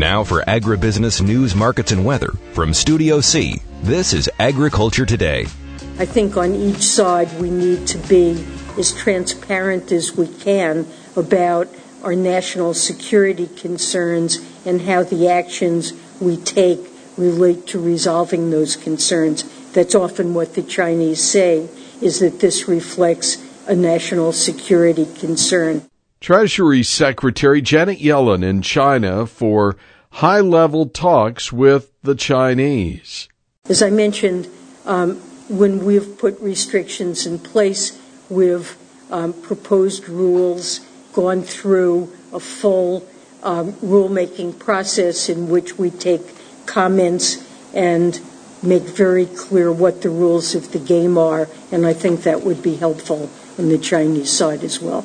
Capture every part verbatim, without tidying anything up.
Now for agribusiness news, markets, and weather from Studio C, this is Agriculture Today. I think on each side we need to be as transparent as we can about our national security concerns and how the actions we take relate to resolving those concerns. That's often what the Chinese say, is that this reflects a national security concern. Treasury Secretary Janet Yellen in China for high-level talks with the Chinese. As I mentioned, um, when we've put restrictions in place, we've um, proposed rules, gone through a full um, rulemaking process in which we take comments and make very clear what the rules of the game are, and I think that would be helpful on the Chinese side as well.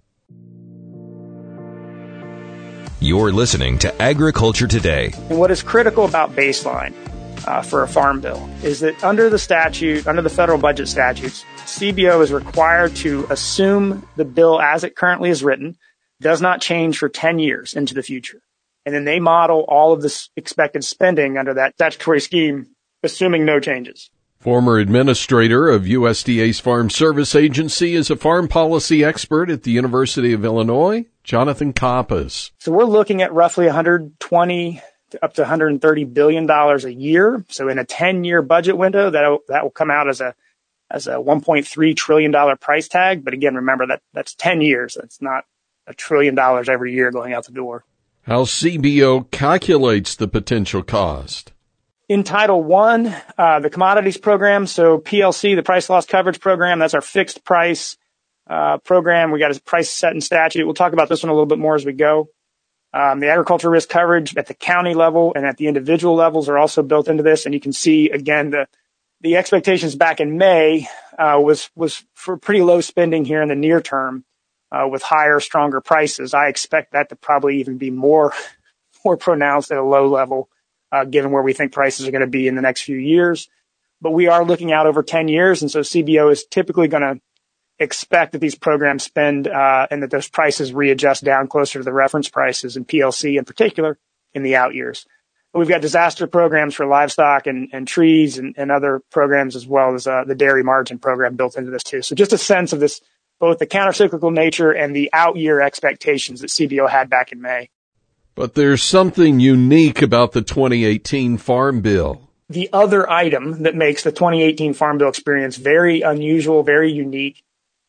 You're listening to Agriculture Today. And what is critical about baseline uh, for a farm bill is that under the statute, under the federal budget statutes, C B O is required to assume the bill as it currently is written does not change for ten years into the future. And then they model all of this expected spending under that statutory scheme, assuming no changes. Former administrator of U S D A's Farm Service Agency is a farm policy expert at the University of Illinois, Jonathan Coppas. So we're looking at roughly one hundred twenty to up to one hundred thirty billion dollars a year. So in a ten-year budget window, that that will come out as a as a one point three trillion dollars price tag. But again, remember that that's ten years. That's not a trillion dollars every year going out the door. How C B O calculates the potential cost. In Title One, uh, the commodities program, so P L C, the price loss coverage program, that's our fixed price uh, program. We got a price set in statute. We'll talk about this one a little bit more as we go. Um, the agriculture risk coverage at the county level and at the individual levels are also built into this. And you can see, again, the the expectations back in May uh, was was for pretty low spending here in the near term uh, with higher, stronger prices. I expect that to probably even be more more pronounced at a low level. Uh, given where we think prices are going to be in the next few years. But we are looking out over ten years, and so C B O is typically going to expect that these programs spend uh, and that those prices readjust down closer to the reference prices in P L C in particular in the out years. But we've got disaster programs for livestock and, and trees and, and other programs as well as uh, the dairy margin program built into this too. So just a sense of this, both the countercyclical nature and the out year expectations that C B O had back in May. But there's something unique about the twenty eighteen Farm Bill. The other item that makes the twenty eighteen Farm Bill experience very unusual, very unique,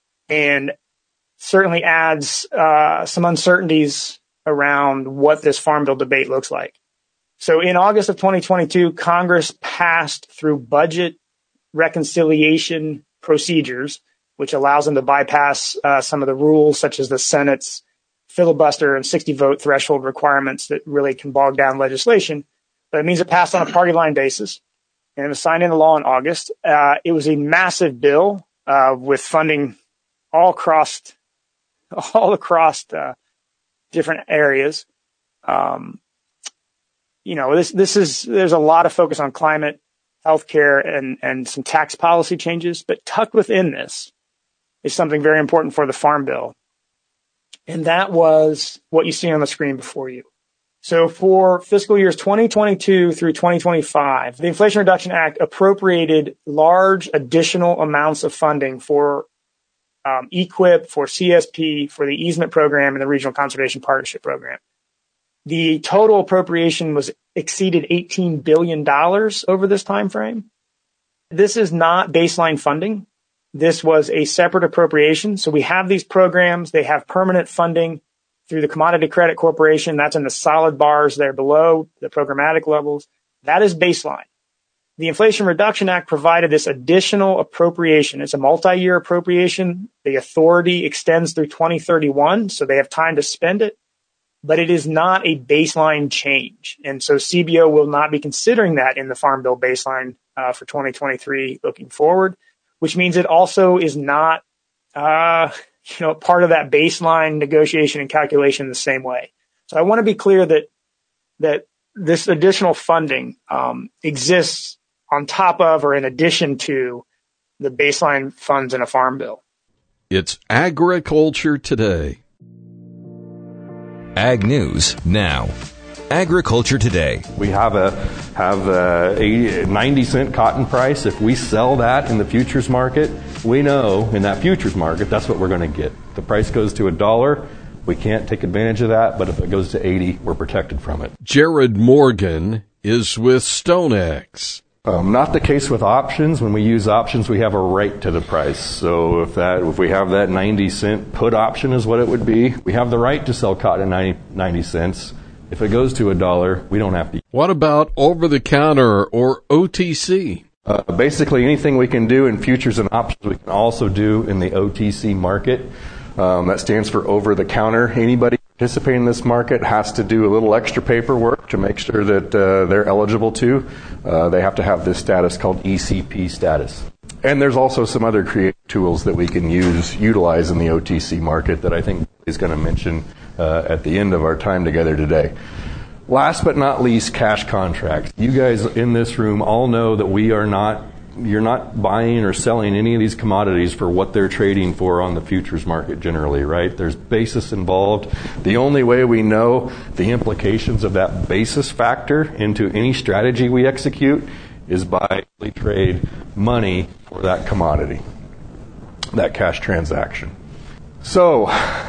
and certainly adds uh, some uncertainties around what this Farm Bill debate looks like. So in August of twenty twenty-two, Congress passed through budget reconciliation procedures, which allows them to bypass uh, some of the rules, such as the Senate's filibuster and sixty vote threshold requirements that really can bog down legislation. But it means it passed on a party line basis, and it was signed into law in August. Uh, it was a massive bill uh, with funding all across, all across uh, different areas. Um, you know, this this is there's a lot of focus on climate, healthcare, and and some tax policy changes. But tucked within this is something very important for the Farm Bill. And that was what you see on the screen before you. So for fiscal years twenty twenty-two through twenty twenty-five, the Inflation Reduction Act appropriated large additional amounts of funding for um, E Q I P, for C S P, for the easement program, and the Regional Conservation Partnership Program. The total appropriation was exceeded eighteen billion dollars over this time frame. This is not baseline funding. This was a separate appropriation. So we have these programs. They have permanent funding through the Commodity Credit Corporation. That's in the solid bars there below the programmatic levels. That is baseline. The Inflation Reduction Act provided this additional appropriation. It's a multi-year appropriation. The authority extends through twenty thirty-one, so they have time to spend it. But it is not a baseline change. And so C B O will not be considering that in the Farm Bill baseline uh, for twenty twenty-three looking forward, which means it also is not, uh, you know, part of that baseline negotiation and calculation the same way. So I want to be clear that, that this additional funding, um, exists on top of or in addition to the baseline funds in a Farm Bill. It's Agriculture Today. Ag News Now. Agriculture Today. We have a have a eighty, ninety cent cotton price. If we sell that in the futures market, we know in that futures market that's what we're going to get. The price goes to a dollar. We can't take advantage of that, but if it goes to eighty, we're protected from it. Jared Morgan is with StoneX. Um, not the case with options. When we use options, we have a right to the price. So if that, if we have that ninety cent put option is what it would be, we have the right to sell cotton at ninety, ninety cents. If it goes to a dollar, we don't have to. What about over-the-counter or O T C? Uh, basically, anything we can do in futures and options, we can also do in the O T C market. Um, that stands for over-the-counter. Anybody participating in this market has to do a little extra paperwork to make sure that uh, they're eligible to. Uh, they have to have this status called E C P status. And there's also some other creative tools that we can use, utilize in the O T C market that I think is going to mention uh, at the end of our time together today. Last but not least, cash contracts. You guys in this room all know that we are not, you're not buying or selling any of these commodities for what they're trading for on the futures market generally, right? There's basis involved. The only way we know the implications of that basis factor into any strategy we execute is by we trade money for that commodity, that cash transaction. So,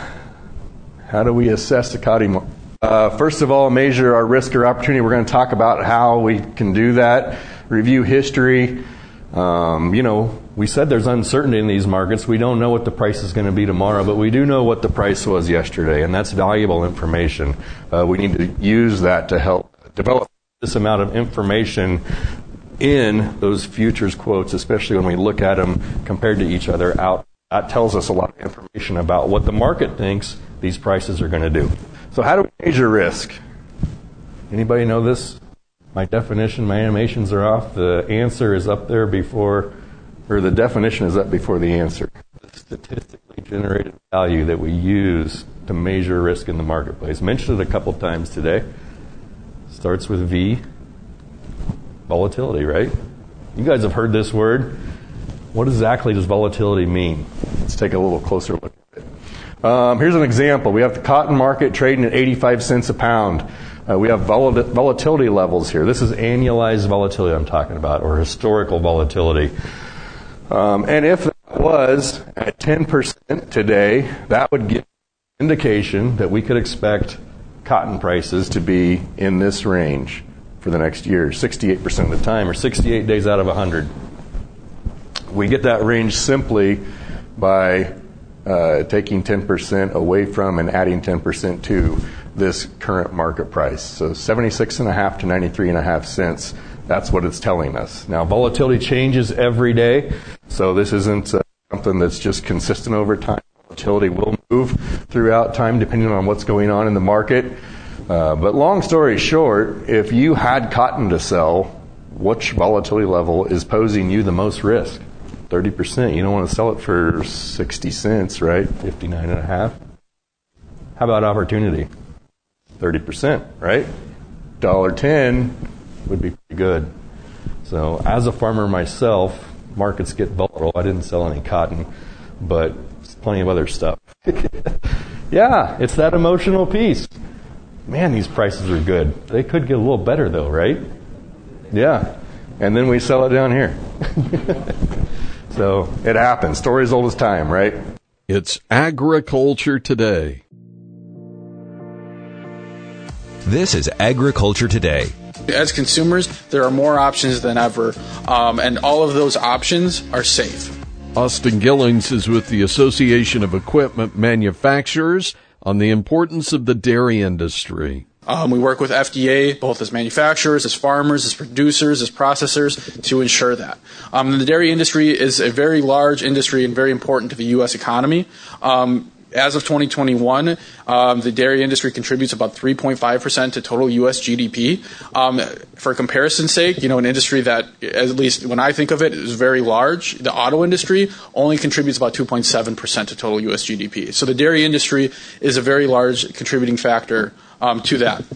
how do we assess the commodity? Uh, first of all, measure our risk or opportunity. We're going to talk about how we can do that. Review history. Um, you know, we said there's uncertainty in these markets. We don't know what the price is going to be tomorrow, but we do know what the price was yesterday, and that's valuable information. Uh, we need to use that to help develop this amount of information in those futures quotes, especially when we look at them compared to each other out. That tells us a lot of information about what the market thinks these prices are going to do. So how do we measure risk? Anybody know this? My definition, my animations are off. The answer is up there before, or the definition is up before the answer. The statistically generated value that we use to measure risk in the marketplace. Mentioned it a couple times today. Starts with V. Volatility, right? You guys have heard this word. What exactly does volatility mean? Let's take a little closer look at it. Um, here's an example. We have the cotton market trading at eighty-five cents a pound. Uh, we have vol- volatility levels here. This is annualized volatility I'm talking about, or historical volatility. Um, and if that was at ten percent today, that would give an indication that we could expect cotton prices to be in this range for the next year, sixty-eight percent of the time, or sixty-eight days out of one hundred. We get that range simply by uh, taking ten percent away from and adding ten percent to this current market price. So seventy-six and a half to ninety-three and a half cents. That's what it's telling us. Now, volatility changes every day, so this isn't uh, something that's just consistent over time. Volatility will move throughout time depending on what's going on in the market. Uh, but long story short, if you had cotton to sell, which volatility level is posing you the most risk? thirty percent. You don't want to sell it for sixty cents, right? fifty-nine and a half. How about opportunity? thirty percent, right? one dollar ten would be pretty good. So as a farmer myself, markets get volatile. I didn't sell any cotton, but plenty of other stuff. Yeah, it's that emotional piece. Man, these prices are good. They could get a little better though, right? Yeah. And then we sell it down here. So it happens. Story as old as time, right? It's Agriculture Today. This is Agriculture Today. As consumers, there are more options than ever, um, and all of those options are safe. Austin Gillings is with the Association of Equipment Manufacturers on the importance of the dairy industry. Um, we work with F D A, both as manufacturers, as farmers, as producers, as processors, to ensure that. Um, the dairy industry is a very large industry and very important to the U S economy. Um, as of twenty twenty-one, um, the dairy industry contributes about three point five percent to total U S G D P. Um, for comparison's sake, you know, an industry that, at least when I think of it, is very large, the auto industry only contributes about two point seven percent to total U S G D P. So the dairy industry is a very large contributing factor Um, to that.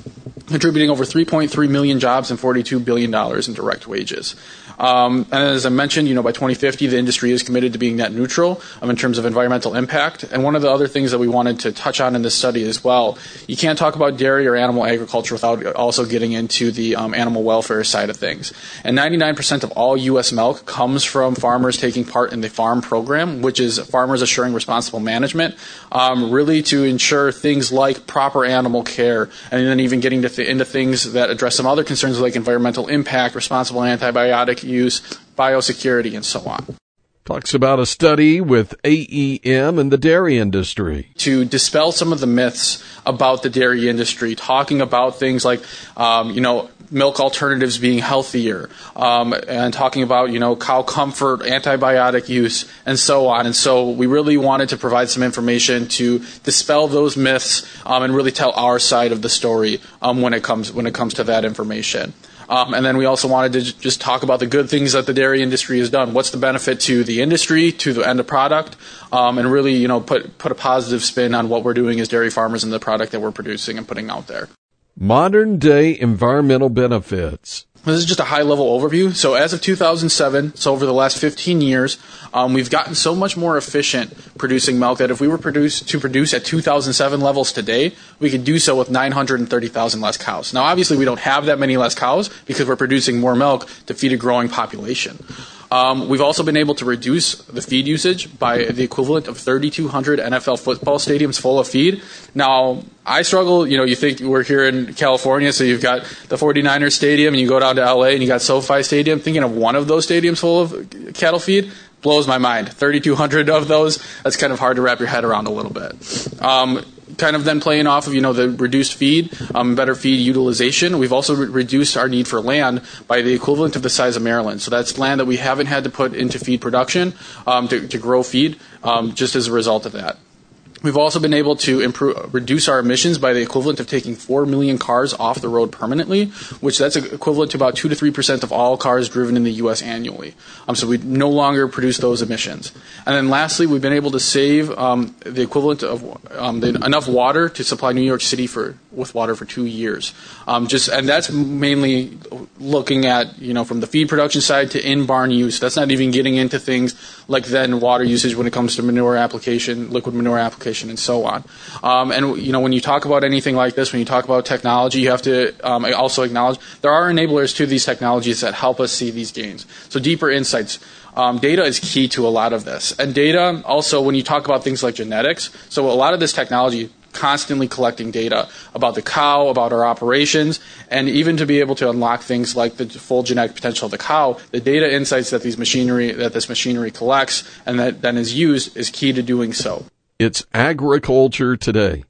contributing over three point three million jobs and forty-two billion dollars in direct wages. Um, and as I mentioned, you know, by twenty fifty, the industry is committed to being net neutral um, in terms of environmental impact. And one of the other things that we wanted to touch on in this study as well, you can't talk about dairy or animal agriculture without also getting into the um, animal welfare side of things. And ninety-nine percent of all U S milk comes from farmers taking part in the farm program, which is Farmers Assuring Responsible Management, um, really to ensure things like proper animal care, and then even getting to th- into things that address some other concerns like environmental impact, responsible antibiotic use, biosecurity, and so on. Talks about a study with A E M and the dairy industry. To dispel some of the myths about the dairy industry, talking about things like, um, you know, milk alternatives being healthier, um, and talking about, you know, cow comfort, antibiotic use, and so on. And so we really wanted to provide some information to dispel those myths um, and really tell our side of the story um, when it comes when it comes to that information. Um, and then we also wanted to j- just talk about the good things that the dairy industry has done. What's the benefit to the industry, to the end of product, um, and really, you know, put put a positive spin on what we're doing as dairy farmers and the product that we're producing and putting out there. Modern day environmental benefits. This is just a high-level overview. So as of two thousand seven, so over the last fifteen years, um, we've gotten so much more efficient producing milk that if we were produce, to produce at two thousand seven levels today, we could do so with nine hundred thirty thousand less cows. Now, obviously, we don't have that many less cows because we're producing more milk to feed a growing population. Um, we've also been able to reduce the feed usage by the equivalent of thirty-two hundred N F L football stadiums full of feed. Now, I struggle, you know, you think we're here in California, so you've got the forty-niners stadium, and you go down to L A, and you got SoFi Stadium. Thinking of one of those stadiums full of cattle feed blows my mind. thirty-two hundred of those, that's kind of hard to wrap your head around a little bit. Um, kind of then playing off of, you know, the reduced feed, um, better feed utilization. We've also re- reduced our need for land by the equivalent of the size of Maryland. So that's land that we haven't had to put into feed production um, to, to grow feed um, just as a result of that. We've also been able to improve, reduce our emissions by the equivalent of taking four million cars off the road permanently, which that's equivalent to about two to three percent of all cars driven in the U S annually. Um, so we no longer produce those emissions. And then lastly, we've been able to save um, the equivalent of um, the, enough water to supply New York City for with water for two years. Um, just and that's mainly looking at, you know, from the feed production side to in-barn use. That's not even getting into things like then water usage when it comes to manure application, liquid manure application, and so on. Um, and, you know, when you talk about anything like this, when you talk about technology, you have to um, also acknowledge there are enablers to these technologies that help us see these gains. So deeper insights. Um, data is key to a lot of this. And data also, when you talk about things like genetics, so a lot of this technology constantly collecting data about the cow, about our operations, and even to be able to unlock things like the full genetic potential of the cow, the data insights that these machinery that this machinery collects and that then is used is key to doing so. It's Agriculture Today.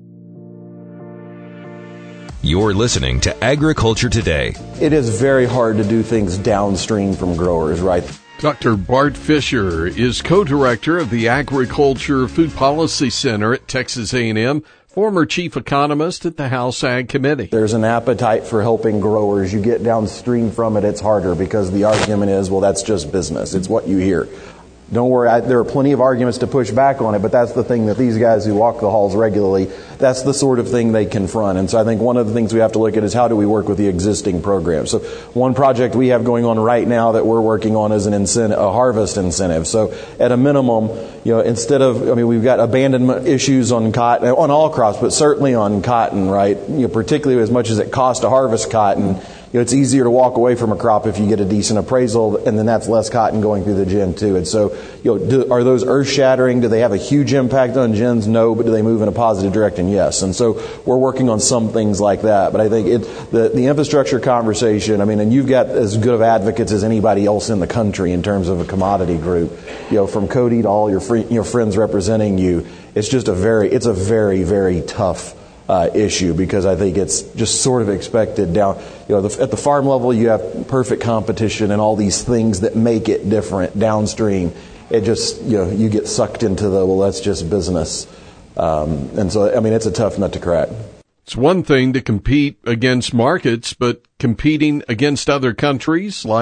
You're listening to Agriculture Today. It is very hard to do things downstream from growers, right? Doctor Bart Fisher is co-director of the Agriculture Food Policy Center at Texas A and M, former chief economist at the House Ag Committee. There's an appetite for helping growers. You get downstream from it, it's harder because the argument is, well, that's just business. It's what you hear. Don't worry, I, there are plenty of arguments to push back on it, but that's the thing that these guys who walk the halls regularly, that's the sort of thing they confront. And so I think one of the things we have to look at is how do we work with the existing programs. So one project we have going on right now that we're working on is an incentive, a harvest incentive. So at a minimum, you know, instead of, I mean, we've got abandonment issues on cotton, on all crops, but certainly on cotton, right? You know, particularly as much as it costs to harvest cotton. You know, it's easier to walk away from a crop if you get a decent appraisal, and then that's less cotton going through the gin too. And so, you know, do, are those earth-shattering? Do they have a huge impact on gins? No, but do they move in a positive direction? Yes. And so we're working on some things like that. But I think it, the the infrastructure conversation. I mean, and you've got as good of advocates as anybody else in the country in terms of a commodity group. You know, from Cody to all your free, your friends representing you. It's just a very, it's a very, very tough Uh, issue because I think it's just sort of expected down, you know, the, at the farm level you have perfect competition and all these things that make it different. Downstream, it just, you know, you get sucked into the, well, that's just business. Um, and so, I mean, it's a tough nut to crack. It's one thing to compete against markets, but competing against other countries like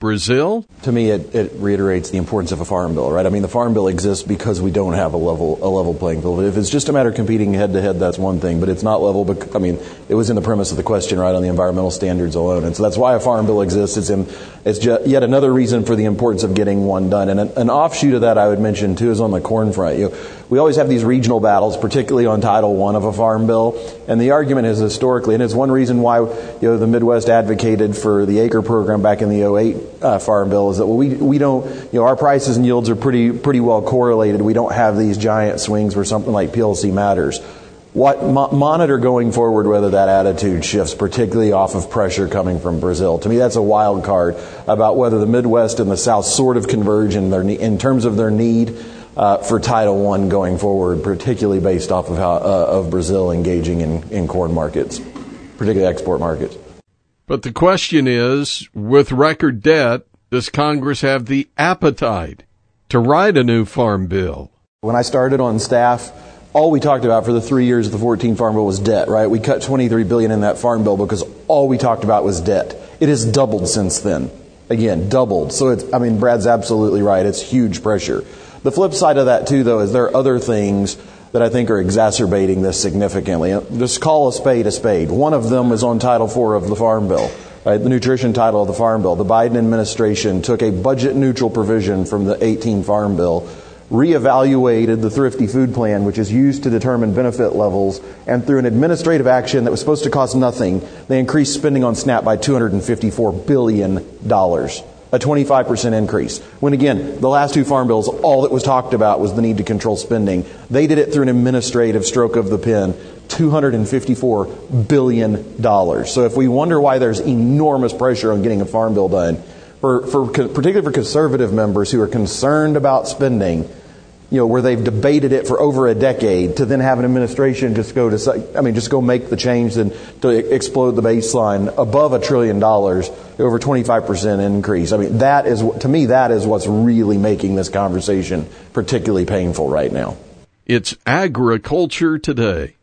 Brazil? To me, it, it reiterates the importance of a farm bill, right? I mean, the farm bill exists because we don't have a level a level playing field. If it's just a matter of competing head to head, that's one thing, but it's not level. But I mean, it was in the premise of the question, right, on the environmental standards alone, and so that's why a farm bill exists. It's in, it's just yet another reason for the importance of getting one done. And an, an offshoot of that I would mention too is on the corn front. You know, we always have these regional battles, particularly on Title One of a farm bill, and the argument is historically, and it's one reason why you know the Midwest advocated for the acre program back in the oh eight uh, farm bill, is that well, we we don't, you know, our prices and yields are pretty pretty well correlated. We don't have these giant swings where something like P L C matters. What mo- monitor going forward whether that attitude shifts, particularly off of pressure coming from Brazil. To me, that's a wild card about whether the Midwest and the South sort of converge in their in terms of their need uh, for Title One going forward, particularly based off of how uh, of Brazil engaging in, in corn markets, particularly export markets. But the question is, with record debt, does Congress have the appetite to write a new farm bill? When I started on staff, all we talked about for the three years of the fourteen Farm Bill was debt, right? We cut twenty-three billion dollars in that Farm Bill because all we talked about was debt. It has doubled since then. Again, doubled. So it's, I mean, Brad's absolutely right. It's huge pressure. The flip side of that, too, though, is there are other things that I think are exacerbating this significantly. Just call a spade a spade. One of them is on Title Four of the Farm Bill, right? The nutrition title of the Farm Bill. The Biden administration took a budget-neutral provision from the eighteen Farm Bill, reevaluated the Thrifty Food Plan, which is used to determine benefit levels, and through an administrative action that was supposed to cost nothing, they increased spending on SNAP by two hundred fifty-four billion dollars. A twenty-five percent increase. When again, the last two farm bills, all that was talked about was the need to control spending. They did it through an administrative stroke of the pen, two hundred fifty-four billion dollars. So if we wonder why there's enormous pressure on getting a farm bill done, for, for particularly for conservative members who are concerned about spending, you know, where they've debated it for over a decade, to then have an administration just go to, I mean, just go make the change and to explode the baseline above a trillion dollars, over twenty-five percent increase. I mean, that is, to me, that is what's really making this conversation particularly painful right now. It's Agriculture Today.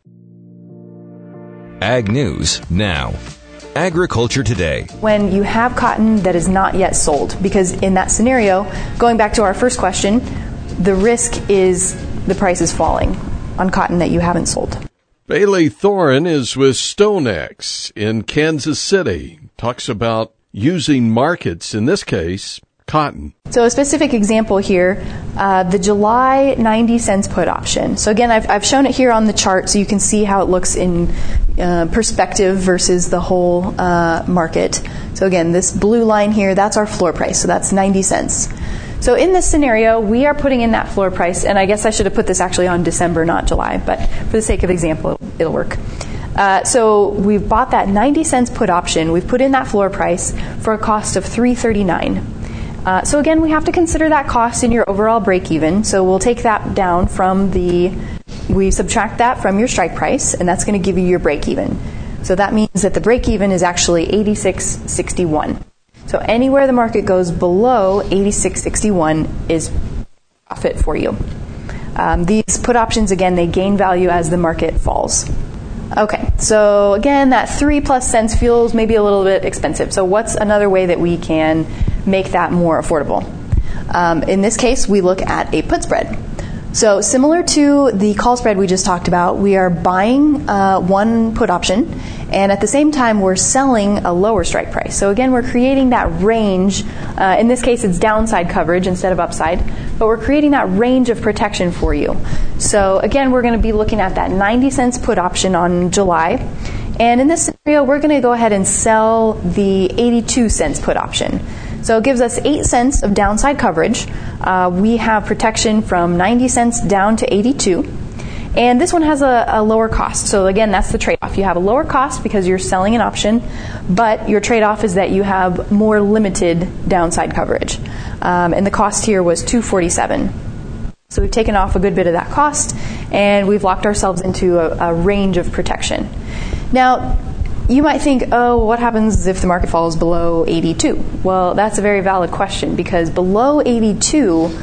Ag News Now. Agriculture Today. When you have cotton that is not yet sold, because in that scenario, going back to our first question, the risk is the price is falling on cotton that you haven't sold. Bailey Thoren is with StoneX in Kansas City. Talks about using markets, in this case, cotton. So a specific example here, uh, the July ninety cents put option. So again, I've, I've shown it here on the chart so you can see how it looks in uh, perspective versus the whole uh, market. So again, this blue line here, that's our floor price. So that's ninety cents. So in this scenario, we are putting in that floor price, and I guess I should have put this actually on December, not July, but for the sake of example, it'll work. Uh, so we've bought that ninety cents put option. We've put in that floor price for a cost of three thirty-nine. Uh, so again, we have to consider that cost in your overall break even. So we'll take that down from the, we subtract that from your strike price, and that's going to give you your break even. So that means that the break even is actually eighty-six sixty-one. So anywhere the market goes below eighty-six sixty-one is profit for you. Um, these put options, again, they gain value as the market falls. Okay, so again, that three plus cents feels maybe a little bit expensive. So what's another way that we can make that more affordable? Um, in this case, we look at a put spread. So similar to the call spread we just talked about, we are buying uh, one put option, and at the same time, we're selling a lower strike price. So again, we're creating that range. Uh, in this case, it's downside coverage instead of upside, but we're creating that range of protection for you. So again, we're going to be looking at that ninety cents put option on July. And in this scenario, we're going to go ahead and sell the eighty-two cents put option. So it gives us eight cents of downside coverage. Uh, we have protection from ninety cents down to eighty-two. And this one has a, a lower cost. So again, that's the trade-off. You have a lower cost because you're selling an option, but your trade-off is that you have more limited downside coverage. Um, and the cost here was two forty-seven. So we've taken off a good bit of that cost, and we've locked ourselves into a, a range of protection. Now, you might think, oh, what happens if the market falls below eighty-two? Well, that's a very valid question, because below eighty-two,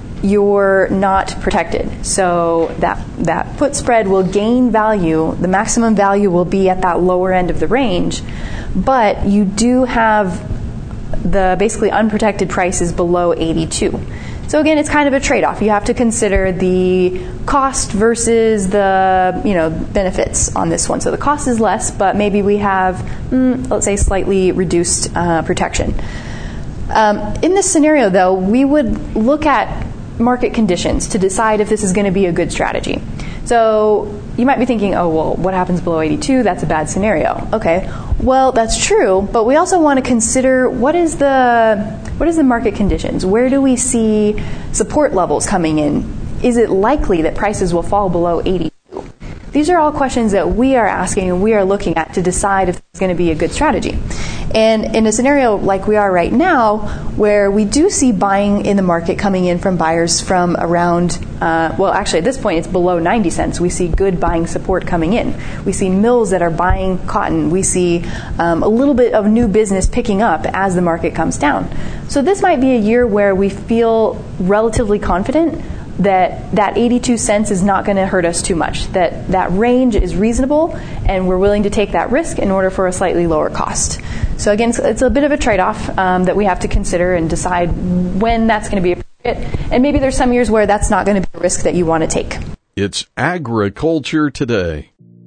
you're not protected. So that, that put spread will gain value. The maximum value will be at that lower end of the range, but you do have the basically unprotected price is below eighty-two. So again, it's kind of a trade-off. You have to consider the cost versus the, you know, benefits on this one. So the cost is less, but maybe we have, mm, let's say, slightly reduced uh, protection. Um, in this scenario, though, we would look at market conditions to decide if this is going to be a good strategy. So you might be thinking, oh, well, what happens below eighty-two? That's a bad scenario. Okay, well, that's true, but we also want to consider what is the what is the market conditions? Where do we see support levels coming in? Is it likely that prices will fall below eighty-two? These are all questions that we are asking and we are looking at to decide if it's going to be a good strategy. And in a scenario like we are right now, where we do see buying in the market coming in from buyers from around, uh, well, actually at this point it's below ninety cents. We see good buying support coming in. We see mills that are buying cotton. We see um, a little bit of new business picking up as the market comes down. So this might be a year where we feel relatively confident that that eighty-two cents is not going to hurt us too much, that that range is reasonable and we're willing to take that risk in order for a slightly lower cost. So again, it's, it's a bit of a trade-off um, that we have to consider and decide when that's going to be appropriate. And maybe there's some years where that's not going to be a risk that you want to take. It's Agriculture Today.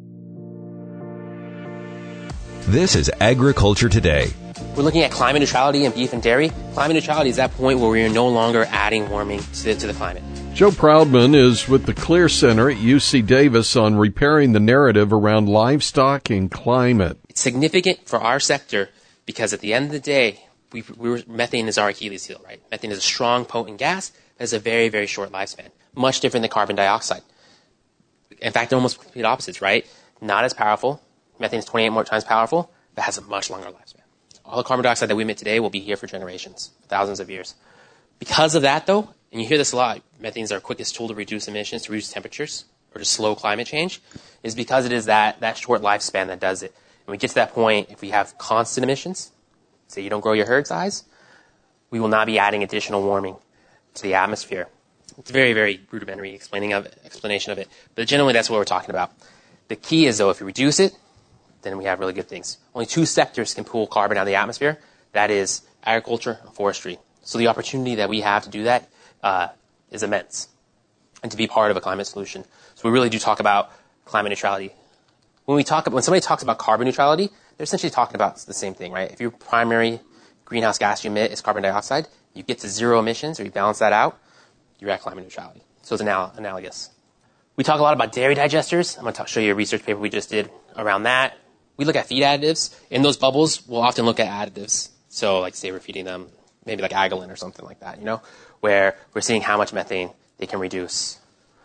This is Agriculture Today. We're looking at climate neutrality in beef and dairy. Climate neutrality is that point where we are no longer adding warming to the, to the climate. Joe Proudman is with the Clear Center at U C Davis on repairing the narrative around livestock and climate. It's significant for our sector because at the end of the day, we, we were, methane is our Achilles heel, right? Methane is a strong, potent gas that has a very, very short lifespan, much different than carbon dioxide. In fact, they're almost complete opposites, right? Not as powerful. Methane is twenty-eight more times powerful, but has a much longer lifespan. All the carbon dioxide that we emit today will be here for generations, thousands of years. Because of that, though, and you hear this a lot, methane is our quickest tool to reduce emissions, to reduce temperatures, or to slow climate change, is because it is that, that short lifespan that does it. And we get to that point, if we have constant emissions, say you don't grow your herd size, we will not be adding additional warming to the atmosphere. It's a very, very rudimentary explaining of it, explanation of it. But generally, that's what we're talking about. The key is, though, if you reduce it, then we have really good things. Only two sectors can pull carbon out of the atmosphere. That is agriculture and forestry. So the opportunity that we have to do that uh, is immense, and to be part of a climate solution. So we really do talk about climate neutrality. When we talk about, when somebody talks about carbon neutrality, they're essentially talking about the same thing, right? If your primary greenhouse gas you emit is carbon dioxide, you get to zero emissions, or you balance that out, you're at climate neutrality. So it's anal- analogous. We talk a lot about dairy digesters. I'm going to show you a research paper we just did around that. We look at feed additives. In those bubbles, we'll often look at additives. So like say we're feeding them maybe like Agalin or something like that, you know, where we're seeing how much methane they can reduce.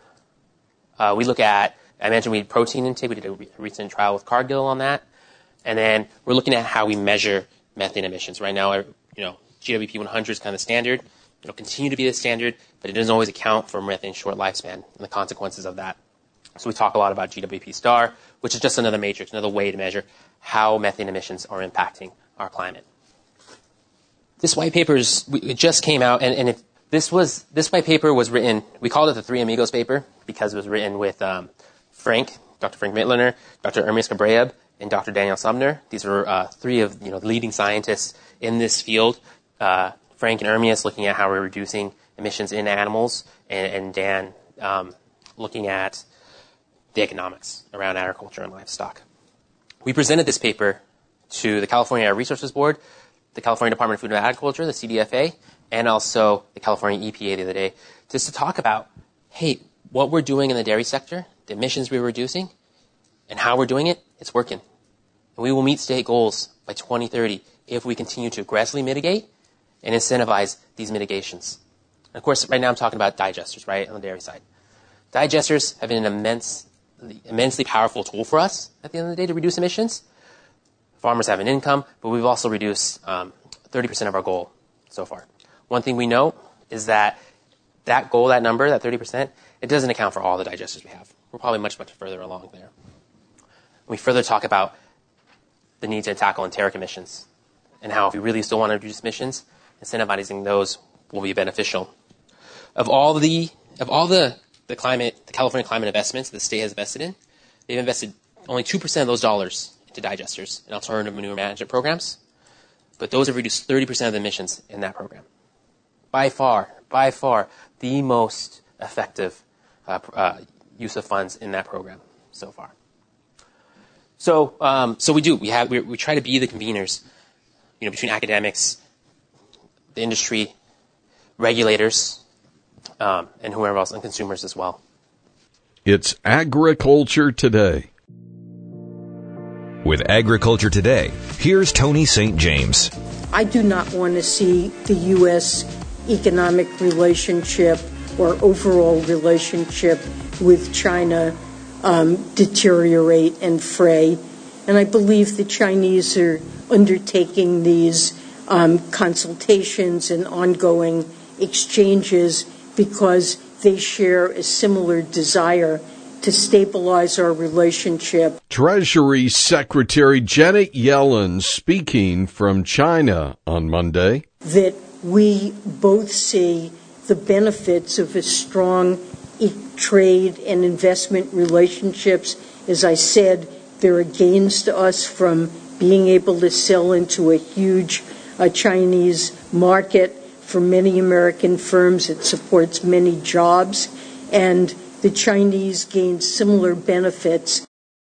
Uh, we look at, I mentioned we had protein intake. We did a re- recent trial with Cargill on that. And then we're looking at how we measure methane emissions. Right now, you know, G W P one hundred is kind of the standard. It'll continue to be the standard, but it doesn't always account for methane's short lifespan and the consequences of that. So we talk a lot about G W P star, which is just another matrix, another way to measure how methane emissions are impacting our climate. This white paper is, it just came out, and, and if this was this white paper was written, we called it the Three Amigos paper because it was written with um, Frank, Doctor Frank Mittlener, Doctor Ermias Cabrera, and Doctor Daniel Sumner. These are uh, three of you know the leading scientists in this field. Uh, Frank and Ermias looking at how we're reducing emissions in animals, and, and Dan um, looking at the economics around agriculture and livestock. We presented this paper to the California Air Resources Board, the California Department of Food and Agriculture, the C D F A, and also the California E P A the other day, just to talk about, hey, what we're doing in the dairy sector, the emissions we're reducing, and how we're doing it, it's working. And we will meet state goals by twenty thirty if we continue to aggressively mitigate and incentivize these mitigations. And of course, right now I'm talking about digesters, right, on the dairy side. Digesters have been an immense, immensely powerful tool for us at the end of the day to reduce emissions. Farmers have an income, but we've also reduced um, thirty percent of our goal so far. One thing we know is that that goal, that number, that thirty percent, it doesn't account for all the digesters we have. We're probably much, much further along there. We further talk about the need to tackle enteric emissions and how if we really still want to reduce emissions, incentivizing those will be beneficial. Of all the of all the, the climate, the California climate investments the state has invested in, they've invested only two percent of those dollars into digesters and alternative manure management programs. but those have reduced thirty percent of the emissions in that program. By far, by far, the most effective uh, uh, use of funds in that program so far. So, um, so we do. We have. We, we try to be the conveners, you know, between academics, the industry, regulators, um, and whoever else, and consumers as well. It's Agriculture Today. With Agriculture Today, here's Tony Saint James. I do not want to see the U S economic relationship or overall relationship with China um, deteriorate and fray. And I believe the Chinese are undertaking these um, consultations and ongoing exchanges because they share a similar desire to stabilize our relationship. Treasury Secretary Janet Yellen speaking from China on Monday. That we both see the benefits of a strong trade and investment relationships. As I said, there are gains to us from being able to sell into a huge uh, Chinese market. For many American firms, it supports many jobs, and the Chinese gain similar benefits